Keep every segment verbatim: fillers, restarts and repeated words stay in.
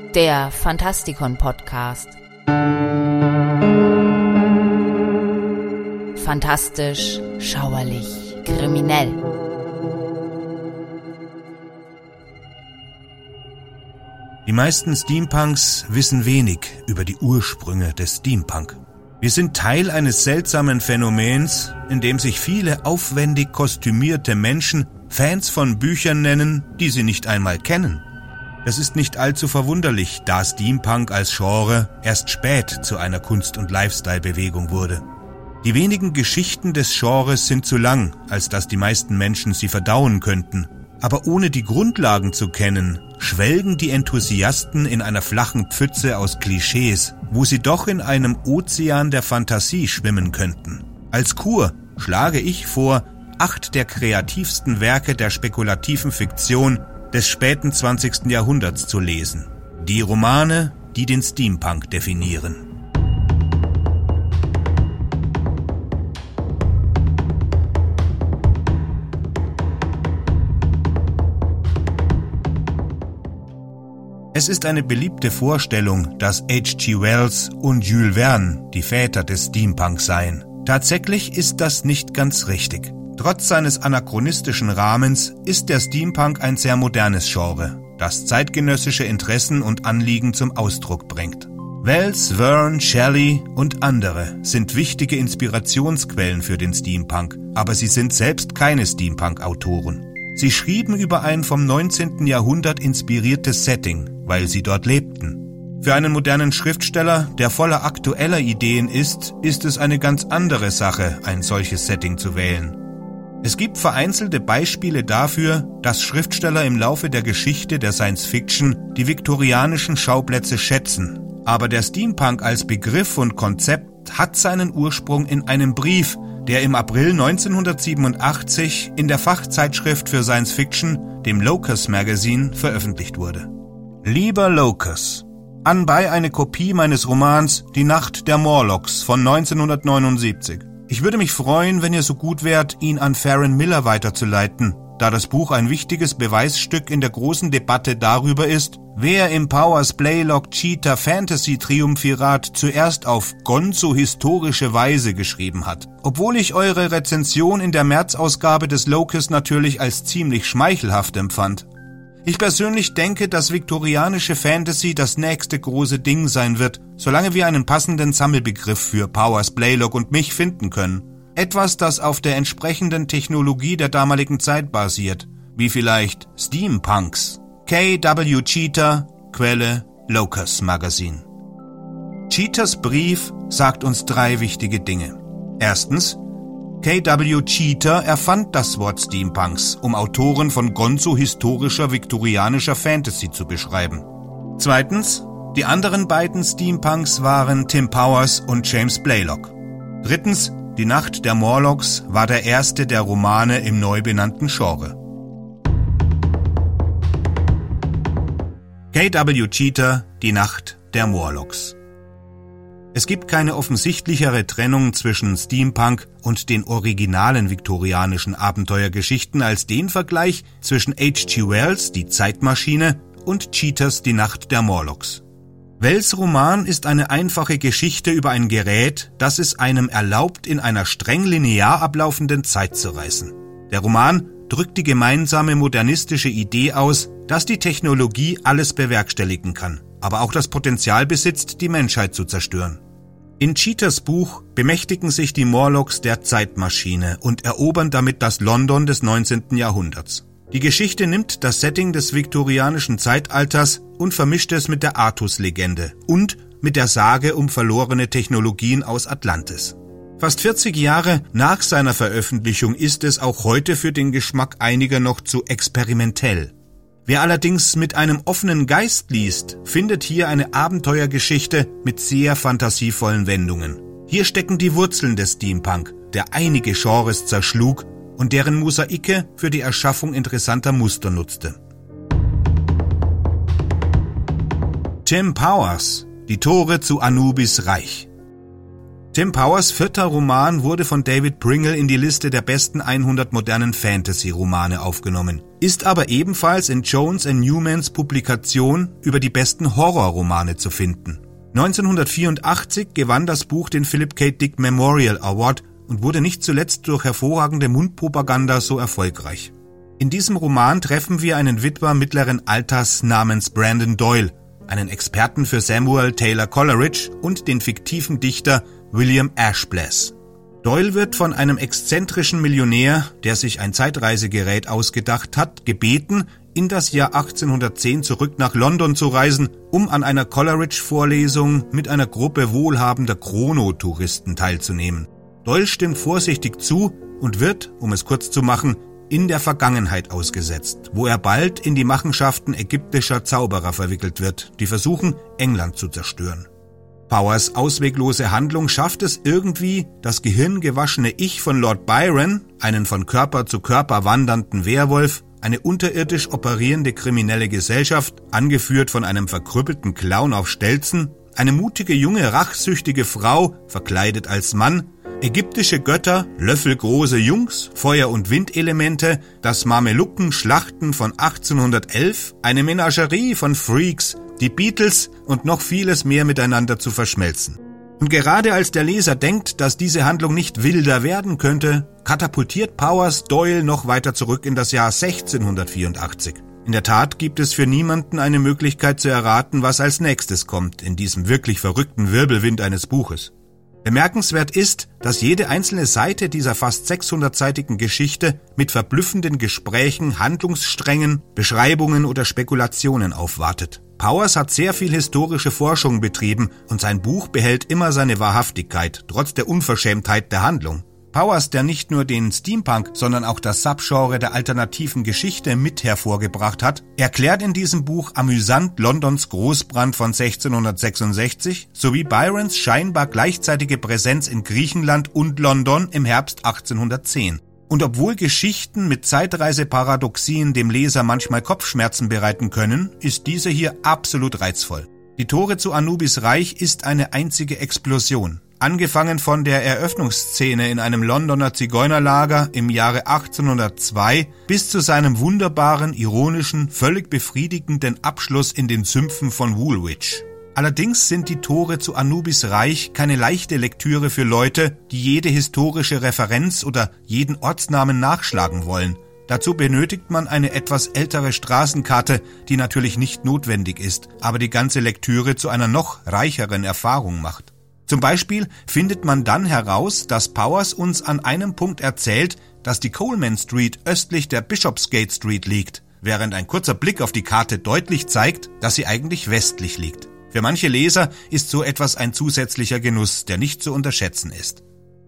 Der Fantastikon-Podcast. Fantastisch, schauerlich, kriminell. Die meisten Steampunks wissen wenig über die Ursprünge des Steampunk. Wir sind Teil eines seltsamen Phänomens, in dem sich viele aufwendig kostümierte Menschen Fans von Büchern nennen, die sie nicht einmal kennen. Das ist nicht allzu verwunderlich, da Steampunk als Genre erst spät zu einer Kunst- und Lifestyle-Bewegung wurde. Die wenigen Geschichten des Genres sind zu lang, als dass die meisten Menschen sie verdauen könnten. Aber ohne die Grundlagen zu kennen, schwelgen die Enthusiasten in einer flachen Pfütze aus Klischees, wo sie doch in einem Ozean der Fantasie schwimmen könnten. Als Kur schlage ich vor, acht der kreativsten Werke der spekulativen Fiktion des späten zwanzigsten Jahrhunderts zu lesen. Die Romane, die den Steampunk definieren. Es ist eine beliebte Vorstellung, dass H G Wells und Jules Verne die Väter des Steampunk seien. Tatsächlich ist das nicht ganz richtig. Trotz seines anachronistischen Rahmens ist der Steampunk ein sehr modernes Genre, das zeitgenössische Interessen und Anliegen zum Ausdruck bringt. Wells, Verne, Shelley und andere sind wichtige Inspirationsquellen für den Steampunk, aber sie sind selbst keine Steampunk-Autoren. Sie schrieben über ein vom neunzehnten Jahrhundert inspiriertes Setting, weil sie dort lebten. Für einen modernen Schriftsteller, der voller aktueller Ideen ist, ist es eine ganz andere Sache, ein solches Setting zu wählen. Es gibt vereinzelte Beispiele dafür, dass Schriftsteller im Laufe der Geschichte der Science-Fiction die viktorianischen Schauplätze schätzen. Aber der Steampunk als Begriff und Konzept hat seinen Ursprung in einem Brief, der im April neunzehnhundertsiebenundachtzig in der Fachzeitschrift für Science Fiction, dem Locus Magazine, veröffentlicht wurde. Lieber Locus, anbei eine Kopie meines Romans Die Nacht der Morlocks von neunzehnhundertneunundsiebzig. Ich würde mich freuen, wenn ihr so gut wärt, ihn an Farren Miller weiterzuleiten, da das Buch ein wichtiges Beweisstück in der großen Debatte darüber ist, wer im Powers Blaylock Cheetah Fantasy Triumphirat zuerst auf gonzo-historische Weise geschrieben hat. Obwohl ich eure Rezension in der März-Ausgabe des Locus natürlich als ziemlich schmeichelhaft empfand. Ich persönlich denke, dass viktorianische Fantasy das nächste große Ding sein wird, solange wir einen passenden Sammelbegriff für Powers Blaylock und mich finden können. Etwas, das auf der entsprechenden Technologie der damaligen Zeit basiert, wie vielleicht Steampunks. K W Cheetah, Quelle Locus Magazine. Cheetahs Brief sagt uns drei wichtige Dinge. Erstens, K W Cheetah erfand das Wort Steampunks, um Autoren von gonzo-historischer viktorianischer Fantasy zu beschreiben. Zweitens, die anderen beiden Steampunks waren Tim Powers und James Blaylock. Drittens, Die Nacht der Morlocks war der erste der Romane im neu benannten Genre. K W Cheetah, Die Nacht der Morlocks. Es gibt keine offensichtlichere Trennung zwischen Steampunk und den originalen viktorianischen Abenteuergeschichten als den Vergleich zwischen H G Wells Die Zeitmaschine und Cheetahs Die Nacht der Morlocks. Wells Roman ist eine einfache Geschichte über ein Gerät, das es einem erlaubt, in einer streng linear ablaufenden Zeit zu reisen. Der Roman drückt die gemeinsame modernistische Idee aus, dass die Technologie alles bewerkstelligen kann, aber auch das Potenzial besitzt, die Menschheit zu zerstören. In Cheetahs Buch bemächtigen sich die Morlocks der Zeitmaschine und erobern damit das London des neunzehnten Jahrhunderts. Die Geschichte nimmt das Setting des viktorianischen Zeitalters und vermischt es mit der Artus-Legende und mit der Sage um verlorene Technologien aus Atlantis. Fast vierzig Jahre nach seiner Veröffentlichung ist es auch heute für den Geschmack einiger noch zu experimentell. Wer allerdings mit einem offenen Geist liest, findet hier eine Abenteuergeschichte mit sehr fantasievollen Wendungen. Hier stecken die Wurzeln des Steampunk, der einige Genres zerschlug und deren Mosaike für die Erschaffung interessanter Muster nutzte. Tim Powers, Die Tore zu Anubis Reich. Tim Powers' vierter Roman wurde von David Pringle in die Liste der besten hundert modernen Fantasy-Romane aufgenommen. ist aber ebenfalls in Jones and Newmans Publikation über die besten Horrorromane zu finden. neunzehnhundertvierundachtzig gewann das Buch den Philip K. Dick Memorial Award und wurde nicht zuletzt durch hervorragende Mundpropaganda so erfolgreich. In diesem Roman treffen wir einen Witwer mittleren Alters namens Brandon Doyle, einen Experten für Samuel Taylor Coleridge und den fiktiven Dichter William Ashbless. Doyle wird von einem exzentrischen Millionär, der sich ein Zeitreisegerät ausgedacht hat, gebeten, in das Jahr achtzehnhundertzehn zurück nach London zu reisen, um an einer Coleridge-Vorlesung mit einer Gruppe wohlhabender Chronotouristen teilzunehmen. Doyle stimmt vorsichtig zu und wird, um es kurz zu machen, in der Vergangenheit ausgesetzt, wo er bald in die Machenschaften ägyptischer Zauberer verwickelt wird, die versuchen, England zu zerstören. Powers ausweglose Handlung schafft es irgendwie, das gehirngewaschene Ich von Lord Byron, einen von Körper zu Körper wandernden Werwolf, eine unterirdisch operierende kriminelle Gesellschaft, angeführt von einem verkrüppelten Clown auf Stelzen, eine mutige junge rachsüchtige Frau, verkleidet als Mann, ägyptische Götter, löffelgroße Jungs, Feuer- und Windelemente, das Mamelucken-Schlachten von achtzehnhundertelf, eine Menagerie von Freaks, die Beatles und noch vieles mehr miteinander zu verschmelzen. Und gerade als der Leser denkt, dass diese Handlung nicht wilder werden könnte, katapultiert Powers Doyle noch weiter zurück in das Jahr sechzehnhundertvierundachtzig. In der Tat gibt es für niemanden eine Möglichkeit zu erraten, was als nächstes kommt in diesem wirklich verrückten Wirbelwind eines Buches. Bemerkenswert ist, dass jede einzelne Seite dieser fast sechshundertseitigen Geschichte mit verblüffenden Gesprächen, Handlungssträngen, Beschreibungen oder Spekulationen aufwartet. Powers hat sehr viel historische Forschung betrieben und sein Buch behält immer seine Wahrhaftigkeit, trotz der Unverschämtheit der Handlung. Powers, der nicht nur den Steampunk, sondern auch das Subgenre der alternativen Geschichte mit hervorgebracht hat, erklärt in diesem Buch amüsant Londons Großbrand von sechzehnhundertsechsundsechzig sowie Byrons scheinbar gleichzeitige Präsenz in Griechenland und London im Herbst achtzehnhundertzehn. Und obwohl Geschichten mit Zeitreiseparadoxien dem Leser manchmal Kopfschmerzen bereiten können, ist diese hier absolut reizvoll. Die Tore zu Anubis Reich ist eine einzige Explosion. Angefangen von der Eröffnungsszene in einem Londoner Zigeunerlager im Jahre achtzehnhundertzwei bis zu seinem wunderbaren, ironischen, völlig befriedigenden Abschluss in den Sümpfen von Woolwich. Allerdings sind die Tore zu Anubis Reich keine leichte Lektüre für Leute, die jede historische Referenz oder jeden Ortsnamen nachschlagen wollen. Dazu benötigt man eine etwas ältere Straßenkarte, die natürlich nicht notwendig ist, aber die ganze Lektüre zu einer noch reicheren Erfahrung macht. Zum Beispiel findet man dann heraus, dass Powers uns an einem Punkt erzählt, dass die Coleman Street östlich der Bishopsgate Street liegt, während ein kurzer Blick auf die Karte deutlich zeigt, dass sie eigentlich westlich liegt. Für manche Leser ist so etwas ein zusätzlicher Genuss, der nicht zu unterschätzen ist.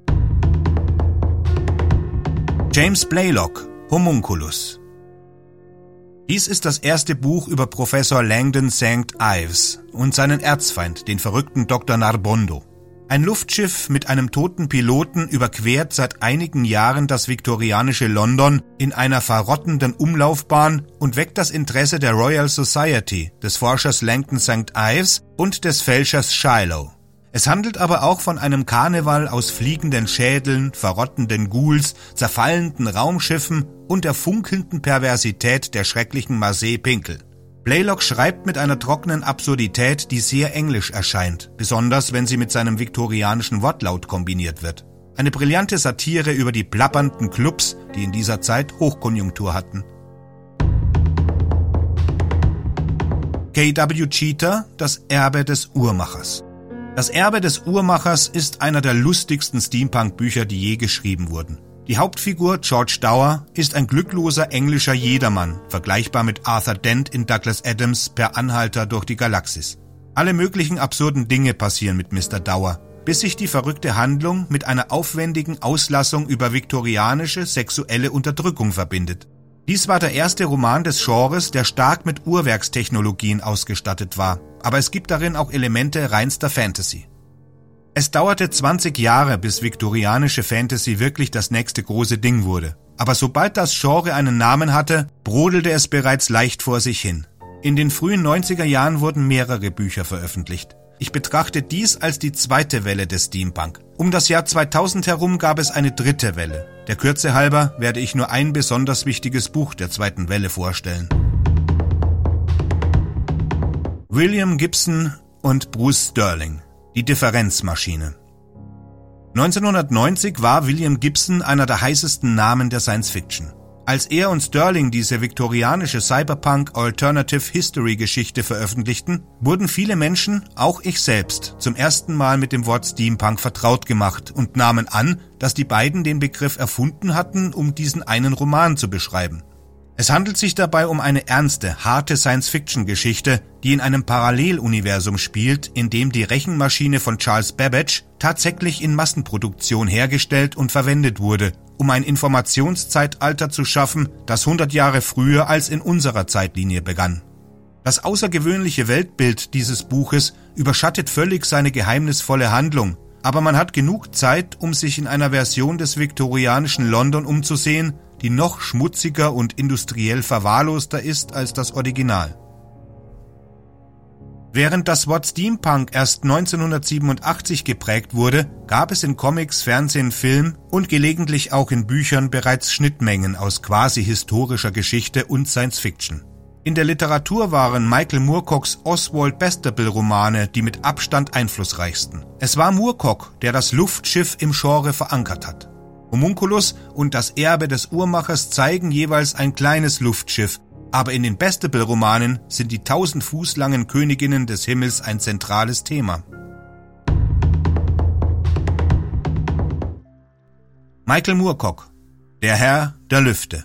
James Blaylock, Homunculus. Dies ist das erste Buch über Professor Langdon Sankt Ives und seinen Erzfeind, den verrückten Doktor Narbondo. Ein Luftschiff mit einem toten Piloten überquert seit einigen Jahren das viktorianische London in einer verrottenden Umlaufbahn und weckt das Interesse der Royal Society, des Forschers Langdon Sankt Ives und des Fälschers Shiloh. Es handelt aber auch von einem Karneval aus fliegenden Schädeln, verrottenden Ghouls, zerfallenden Raumschiffen und der funkelnden Perversität der schrecklichen Marseille Pinkel. Blaylock schreibt mit einer trockenen Absurdität, die sehr englisch erscheint, besonders wenn sie mit seinem viktorianischen Wortlaut kombiniert wird. Eine brillante Satire über die plappernden Clubs, die in dieser Zeit Hochkonjunktur hatten. K W Cheater, das Erbe des Uhrmachers. Das Erbe des Uhrmachers ist einer der lustigsten Steampunk-Bücher, die je geschrieben wurden. Die Hauptfigur, George Dower, ist ein glückloser englischer Jedermann, vergleichbar mit Arthur Dent in Douglas Adams per Anhalter durch die Galaxis. Alle möglichen absurden Dinge passieren mit Mister Dower, bis sich die verrückte Handlung mit einer aufwendigen Auslassung über viktorianische sexuelle Unterdrückung verbindet. Dies war der erste Roman des Genres, der stark mit Uhrwerkstechnologien ausgestattet war, aber es gibt darin auch Elemente reinster Fantasy. Es dauerte zwanzig Jahre, bis viktorianische Fantasy wirklich das nächste große Ding wurde. Aber sobald das Genre einen Namen hatte, brodelte es bereits leicht vor sich hin. In den frühen neunziger Jahren wurden mehrere Bücher veröffentlicht. Ich betrachte dies als die zweite Welle des Steampunk. Um das Jahr zweitausend herum gab es eine dritte Welle. Der Kürze halber werde ich nur ein besonders wichtiges Buch der zweiten Welle vorstellen. William Gibson und Bruce Sterling, die Differenzmaschine. neunzehnhundertneunzig war William Gibson einer der heißesten Namen der Science-Fiction. Als er und Sterling diese viktorianische Cyberpunk-Alternative-History-Geschichte veröffentlichten, wurden viele Menschen, auch ich selbst, zum ersten Mal mit dem Wort Steampunk vertraut gemacht und nahmen an, dass die beiden den Begriff erfunden hatten, um diesen einen Roman zu beschreiben. Es handelt sich dabei um eine ernste, harte Science-Fiction-Geschichte, die in einem Paralleluniversum spielt, in dem die Rechenmaschine von Charles Babbage tatsächlich in Massenproduktion hergestellt und verwendet wurde, um ein Informationszeitalter zu schaffen, das hundert Jahre früher als in unserer Zeitlinie begann. Das außergewöhnliche Weltbild dieses Buches überschattet völlig seine geheimnisvolle Handlung, aber man hat genug Zeit, um sich in einer Version des viktorianischen London umzusehen, die noch schmutziger und industriell verwahrloster ist als das Original. Während das Wort Steampunk erst neunzehnhundertsiebenundachtzig geprägt wurde, gab es in Comics, Fernsehen, Film und gelegentlich auch in Büchern bereits Schnittmengen aus quasi historischer Geschichte und Science-Fiction. In der Literatur waren Michael Moorcocks Oswald Bastable-Romane die mit Abstand einflussreichsten. Es war Moorcock, der das Luftschiff im Genre verankert hat. Homunculus und das Erbe des Uhrmachers zeigen jeweils ein kleines Luftschiff, aber in den Bastable-Romanen sind die tausend Fuß langen Königinnen des Himmels ein zentrales Thema. Michael Moorcock, der Herr der Lüfte.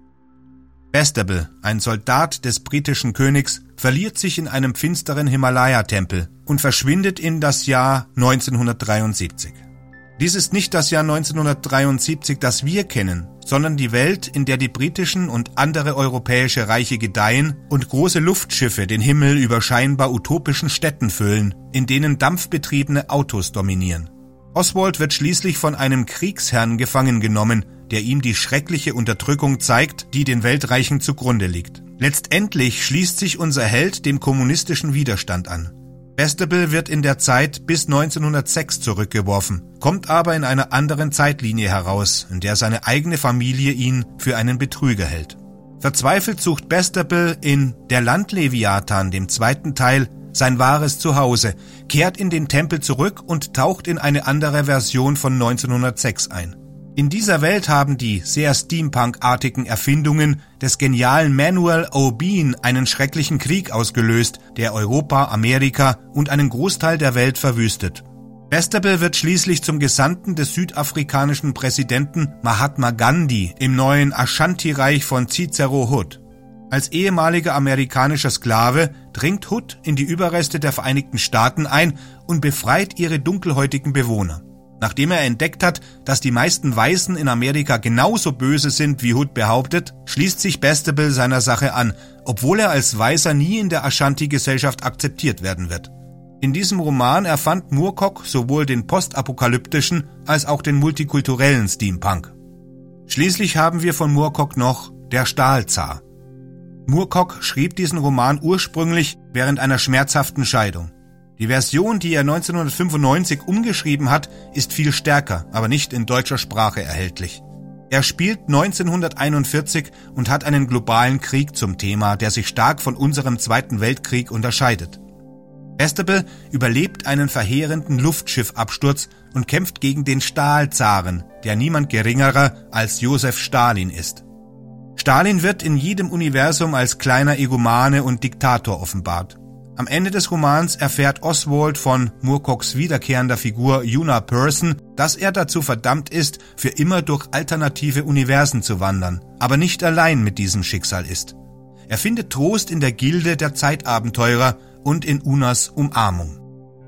Bastable, ein Soldat des britischen Königs, verliert sich in einem finsteren Himalaya-Tempel und verschwindet in das Jahr neunzehnhundertdreiundsiebzig. Dies ist nicht das Jahr neunzehnhundertdreiundsiebzig, das wir kennen, sondern die Welt, in der die britischen und andere europäische Reiche gedeihen und große Luftschiffe den Himmel über scheinbar utopischen Städten füllen, in denen dampfbetriebene Autos dominieren. Oswald wird schließlich von einem Kriegsherrn gefangen genommen, der ihm die schreckliche Unterdrückung zeigt, die den Weltreichen zugrunde liegt. Letztendlich schließt sich unser Held dem kommunistischen Widerstand an. Bastable wird in der Zeit bis neunzehnhundertsechs zurückgeworfen, kommt aber in einer anderen Zeitlinie heraus, in der seine eigene Familie ihn für einen Betrüger hält. Verzweifelt sucht Bastable in Der Landleviathan, dem zweiten Teil, sein wahres Zuhause, kehrt in den Tempel zurück und taucht in eine andere Version von neunzehnhundertsechs ein. In dieser Welt haben die sehr Steampunk-artigen Erfindungen des genialen Manuel O'Bean einen schrecklichen Krieg ausgelöst, der Europa, Amerika und einen Großteil der Welt verwüstet. Bastable wird schließlich zum Gesandten des südafrikanischen Präsidenten Mahatma Gandhi im neuen Ashanti-Reich von Cicero Hood. Als ehemaliger amerikanischer Sklave dringt Hood in die Überreste der Vereinigten Staaten ein und befreit ihre dunkelhäutigen Bewohner. Nachdem er entdeckt hat, dass die meisten Weißen in Amerika genauso böse sind, wie Hood behauptet, schließt sich Bastable seiner Sache an, obwohl er als Weißer nie in der Ashanti-Gesellschaft akzeptiert werden wird. In diesem Roman erfand Moorcock sowohl den postapokalyptischen als auch den multikulturellen Steampunk. Schließlich haben wir von Moorcock noch Der Stahlzar. Moorcock schrieb diesen Roman ursprünglich während einer schmerzhaften Scheidung. Die Version, die er neunzehnhundertfünfundneunzig umgeschrieben hat, ist viel stärker, aber nicht in deutscher Sprache erhältlich. Er spielt neunzehnhunderteinundvierzig und hat einen globalen Krieg zum Thema, der sich stark von unserem Zweiten Weltkrieg unterscheidet. Bastable überlebt einen verheerenden Luftschiffabsturz und kämpft gegen den Stahlzaren, der niemand geringerer als Josef Stalin ist. Stalin wird in jedem Universum als kleiner Egomane und Diktator offenbart. Am Ende des Romans erfährt Oswald von Moorcocks wiederkehrender Figur Una Person, dass er dazu verdammt ist, für immer durch alternative Universen zu wandern, aber nicht allein mit diesem Schicksal ist. Er findet Trost in der Gilde der Zeitabenteurer und in Unas Umarmung.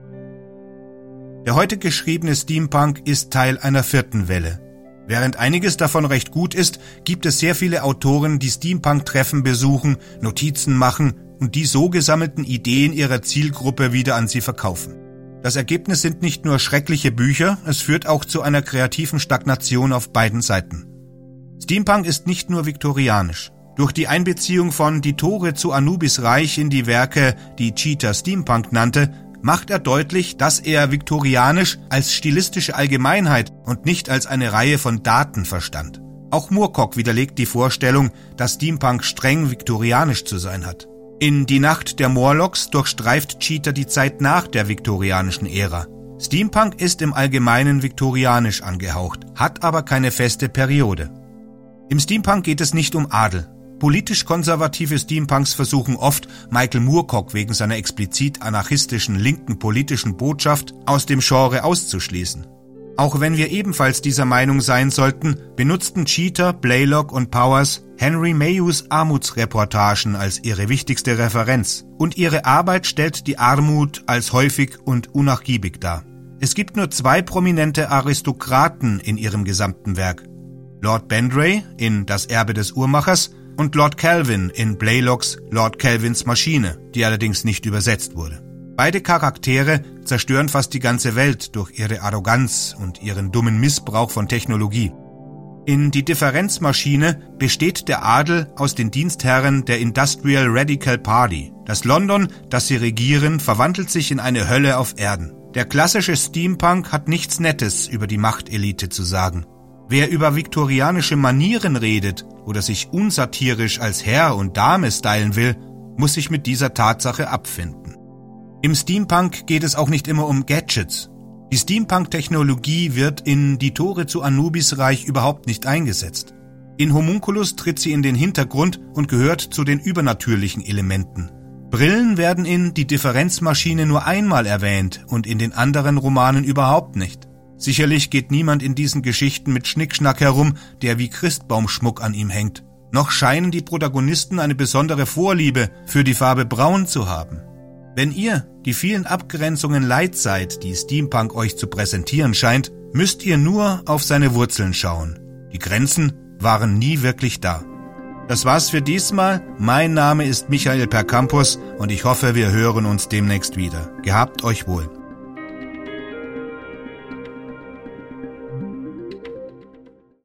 Der heute geschriebene Steampunk ist Teil einer vierten Welle. Während einiges davon recht gut ist, gibt es sehr viele Autoren, die Steampunk-Treffen besuchen, Notizen machen und die so gesammelten Ideen ihrer Zielgruppe wieder an sie verkaufen. Das Ergebnis sind nicht nur schreckliche Bücher, es führt auch zu einer kreativen Stagnation auf beiden Seiten. Steampunk ist nicht nur viktorianisch. Durch die Einbeziehung von Die Tore zu Anubis Reich in die Werke, die Cheetah Steampunk nannte, macht er deutlich, dass er viktorianisch als stilistische Allgemeinheit und nicht als eine Reihe von Daten verstand. Auch Moorcock widerlegt die Vorstellung, dass Steampunk streng viktorianisch zu sein hat. In Die Nacht der Morlocks durchstreift Cheater die Zeit nach der viktorianischen Ära. Steampunk ist im Allgemeinen viktorianisch angehaucht, hat aber keine feste Periode. Im Steampunk geht es nicht um Adel. Politisch konservative Steampunks versuchen oft, Michael Moorcock wegen seiner explizit anarchistischen linken politischen Botschaft aus dem Genre auszuschließen. Auch wenn wir ebenfalls dieser Meinung sein sollten, benutzten Cheater, Blaylock und Powers Henry Mayhews Armutsreportagen als ihre wichtigste Referenz und ihre Arbeit stellt die Armut als häufig und unnachgiebig dar. Es gibt nur zwei prominente Aristokraten in ihrem gesamten Werk. Lord Bandray in Das Erbe des Uhrmachers und Lord Kelvin in Blaylocks Lord Kelvins Maschine, die allerdings nicht übersetzt wurde. Beide Charaktere zerstören fast die ganze Welt durch ihre Arroganz und ihren dummen Missbrauch von Technologie. In Die Differenzmaschine besteht der Adel aus den Dienstherren der Industrial Radical Party. Das London, das sie regieren, verwandelt sich in eine Hölle auf Erden. Der klassische Steampunk hat nichts Nettes über die Machtelite zu sagen. Wer über viktorianische Manieren redet oder sich unsatirisch als Herr und Dame stylen will, muss sich mit dieser Tatsache abfinden. Im Steampunk geht es auch nicht immer um Gadgets. Die Steampunk-Technologie wird in Die Tore zu Anubis-Reich überhaupt nicht eingesetzt. In Homunculus tritt sie in den Hintergrund und gehört zu den übernatürlichen Elementen. Brillen werden in Die Differenzmaschine nur einmal erwähnt und in den anderen Romanen überhaupt nicht. Sicherlich geht niemand in diesen Geschichten mit Schnickschnack herum, der wie Christbaumschmuck an ihm hängt. Noch scheinen die Protagonisten eine besondere Vorliebe für die Farbe Braun zu haben. Wenn ihr die vielen Abgrenzungen leid seid, die Steampunk euch zu präsentieren scheint, müsst ihr nur auf seine Wurzeln schauen. Die Grenzen waren nie wirklich da. Das war's für diesmal. Mein Name ist Michael Percampus und ich hoffe, wir hören uns demnächst wieder. Gehabt euch wohl.